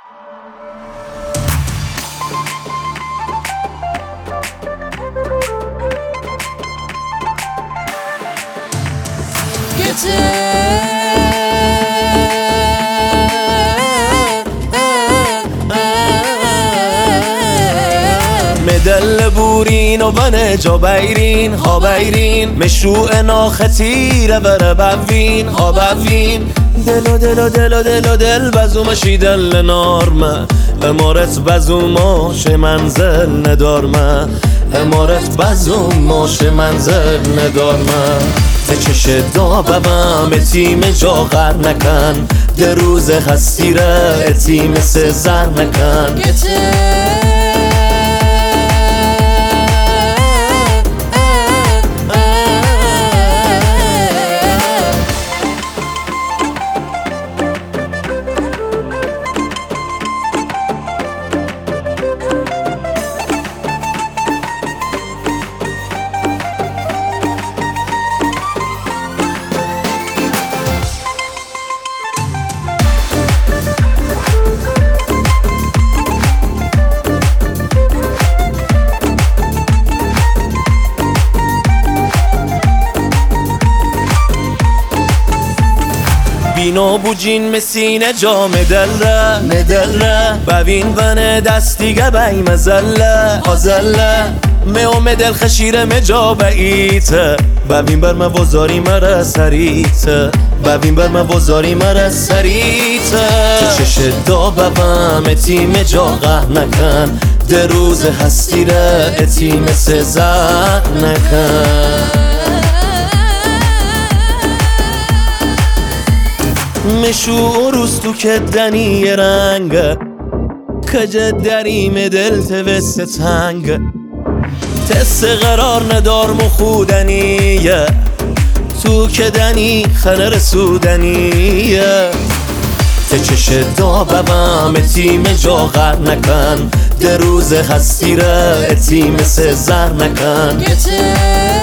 مدل بورین و بنه جا بیرین ها بیرین مشروع ناختیره بره بوین ها بوین دلو دلو دلو دلو دل بزو مشی دل نارمه امارت بزو ماش منزل ندارمه امارت بزو ماش منزل ندارمه چش دا ببم اتیم جا غر نکن ده روز هستی ره اتیم سزر نکن بینا بوجین مسینه جا مدله ببین ونه دستیگه بی مزله آزله می دل خشیره مجا بیته ببین بر موازاری مره سریته ببین بر موازاری مره سریته تو چش دا ببم اتیم جا غه نکن ده روز هستی ره اتیم سزر نکن مشو روستو که دنی رنگ کج دریم دل توست تنگ تس قرار ندارم خودنیه تو که دنی خنه رسودنیه ته چش دا ببم اتیم جا غر نکن ده روز هستی ره اتیم سزر نکن